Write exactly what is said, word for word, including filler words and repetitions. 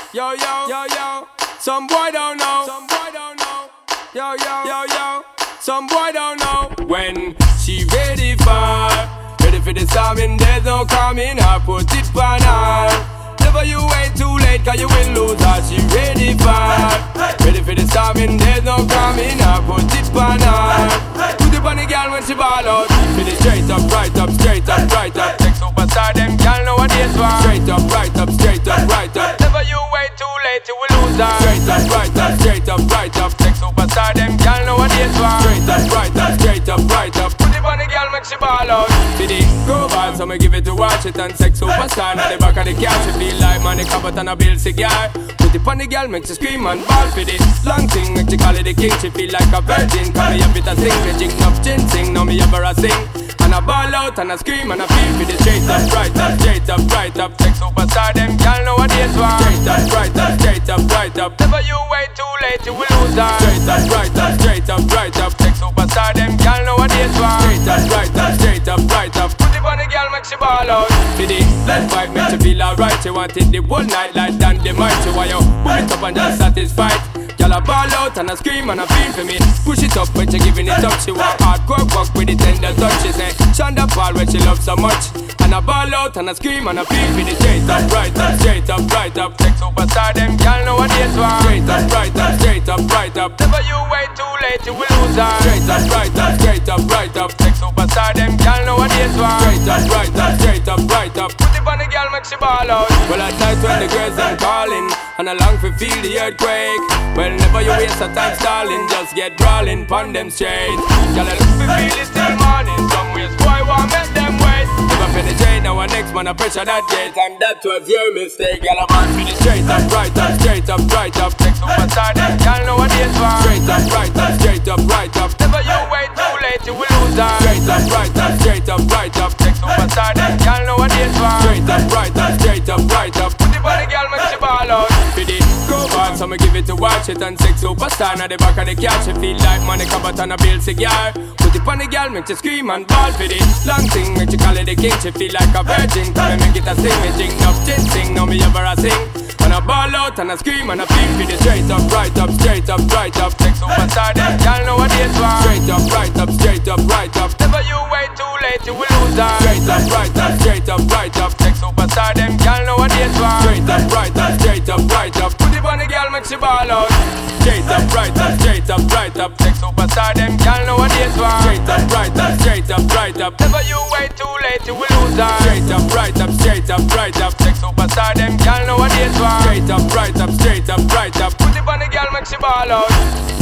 Yo, yo, yo, yo. Some boy don't know. Some boy don't know. Yo, yo, yo, yo. Some boy don't know when she ready for. Ready for the storming, there's no coming. I put it on her. Never you wait too late, cause you will lose her. She ready for. Ready for the storming, there's no coming. I put it on her. Put it on the girl when she ball out. Keep it straight up, right up, straight up, right up. Take superstar, them girl know what this for. Straight up, right up, straight up, right up. Never you wait too late, you will lose her. Straight up, right up, straight up, right up. Take superstar, them girl know what this for. Straight up, right up, straight up, right up. Put it on the girl, make she ball out. Did it go bad, so me give it to watch it. And sex superstar, now the back of the car. She feel like money covered and a bill cigar. Put it on the girl, make she scream and ball for this long thing, make she call it the king. She feel like a virgin, call me a bit of sing. Me jig up chin sing, now me ever a sing. And I ball out and I scream and I feel for the straight up, right up, straight up, right up. Sex superstar, them girl know what this one. Straight up, right up, straight up, right up. Never you wait too late, you will lose her. Straight up, right up, straight up, right up. Sex superstar, them girl know what this one. Straight up, right up, straight up, right up. Put it on the girl, make she ball out. For the left vibe, make she feel alright. She want it the whole night like Dan the might. She want you put it up and just satisfied. Girl I ball out and I scream and I feel for me. Push it up when she giving it up. She want hardcore work with the tender touch. She say Shonda Paul when she loves so much. And I ball out and I scream and I feel for the straight up, right up, straight up, right up. Sex superstar, them girl know what this one. Straight up, right up, straight up, right up. Never you wait too late, you will lose her. Straight up, right up, straight up, right up. Sex superstar, them girl know what this one. Straight up, right up, straight up, right up. Put it on the girl, make she ball out. Well at night when the girls them calling and I long for feel the earthquake. Well never you waste a time stalling, just get brawling, pon them straight. Girl I look for feel it till morning. Some ways boy want make them wait. Never penetrate, now our next man a pressure that gate. And that was your mistake. Girl I want for the straight up, right up, straight up, right up. Sex superstar, them girl know what this for. Straight up, right up, straight up, right up. Never you wait too late, you will lose her. Straight up, right up, straight up, right up. Sex superstar, them girl know what this for. Straight up, right up, straight up, right up. Put it on the girl, make she ball out. For the go bad, so me give it to watch it. And sex superstar, now the back of the car. She feel like money covered and a bill cigar. Put it on the girl, make she scream and ball for the long thing, make she call it the king. She feel like a virgin, come and make it a sing. Me jing up, chin sing, now me ever a sing. And I ball out and I scream and I feel for the straight up, right up, straight up, right up. Sex superstar, them y'all know what this one. Straight up, right up, straight up, right up. Never you wait too late, you will lose her. Straight up, right up, straight up, right up. Sex superstar, them y'all know what this one. Straight up, right up, straight up, right up. Put it on the girl, make she ball out. Straight up, right up, straight up, right up. Sex superstar, them y'all know what this one. Straight up, right up, straight up, right up. Never you wait too late, you will lose her. Straight up, right up, straight up, right up. Sex superstar, them y'all know what this one. Straight up, right up, straight up, right up. Put it on the girl, make she ball out.